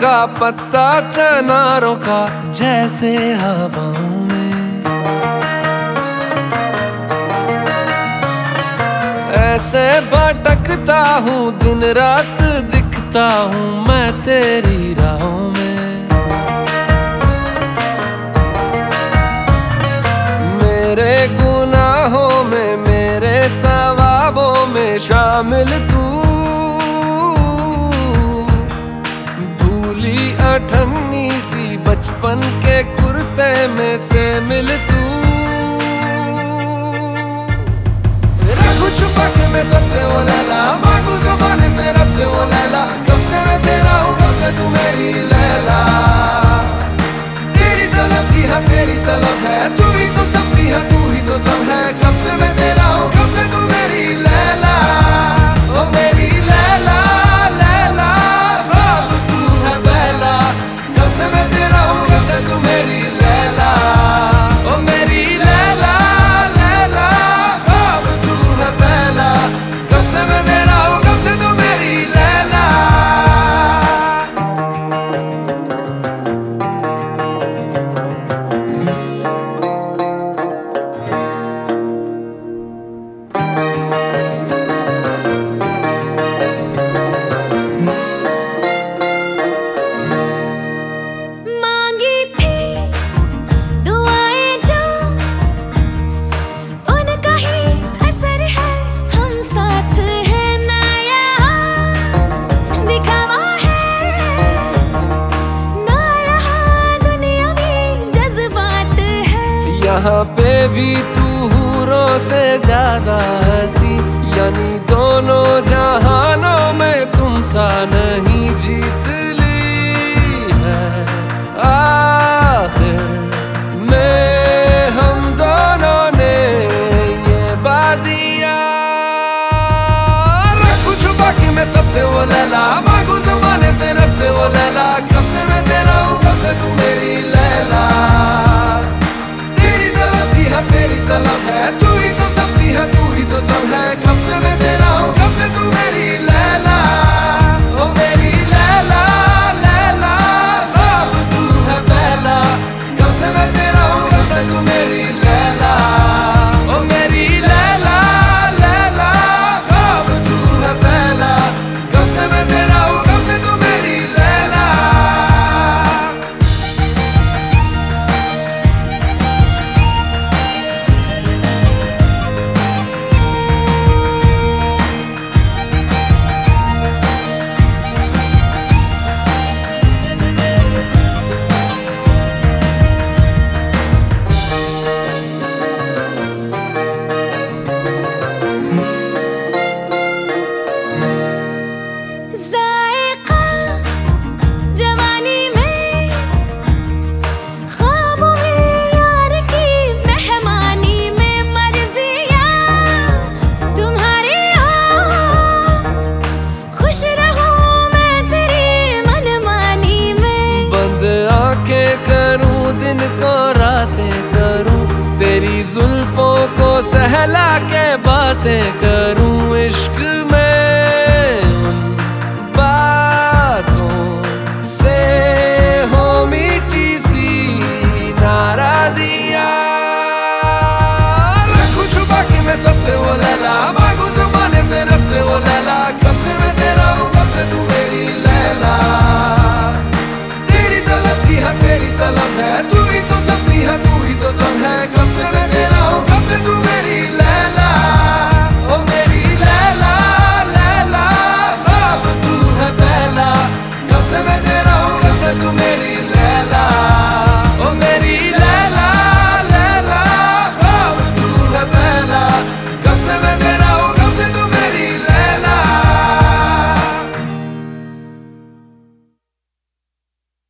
का पत्ता चनारों का जैसे हवाओं में, ऐसे भटकता हूँ दिन रात दिखता हूँ मैं तेरी राहों में। मेरे गुनाहों में मेरे सवाबों में शामिल तू, भूली अठन्नी सी बचपन के कुर्ते में से मिल तू। रखूं छुपा के मैं सबसे वो लैला, मांगू ज़माने से रब से वो लैला, कब से मैं तेरा हूँ कब से तू मेरी लैला। तेरी तलब की है तेरी तलब है, तू ही तो सबकी है तू ही तो सब है, कब से मैं तेरा हूँ कब से तू मेरी लैला। ओ मेरी लैला लैला अब तू है पहला, कब से मैं तेरा हूँ कब से तू मेरी लैला। ओ मेरी लैला लैला अब तू है पहला, कब से मैं तेरा हूँ कब से तू मेरी लैला। यहाँ पे भी तू हूरों से ज्यादा हंसी, यानी दोनों जहानों में तुम सा नहीं जीत ली है। आखिर में हम दोनों ने ये बाजियां। रखूं छुपा के मैं सबसे वो लैला, मांगू ज़माने से रब से वो लैला, कब से मैं तेरा हूँ कब से तू मेरी लैला। तेरी तलब है तू ही तो सबकी है तू ही तो सब है, कब से मैं तेरा हूँ कब से तू मेरी लैला। ओ मेरी लैला लैला अब तू है पहला, कब से मैं तेरा हूँ कब से तू मेरी लैला। ओ मेरी लैला लैला अब तू है पहला, कब से मैं तेरा हूँ कब से तू मेरी लैला। करूं दिन को रातें करूं, तेरी जुल्फों को सहला के बातें करूं, इश्क में उन बातों से हो मीठी सी नाराजियां। रखूं छुपा के मैं सबसे वो लैला, मांगू ज़माने से रब से वो लैला, कब से मैं तेरा हूँ कब से तू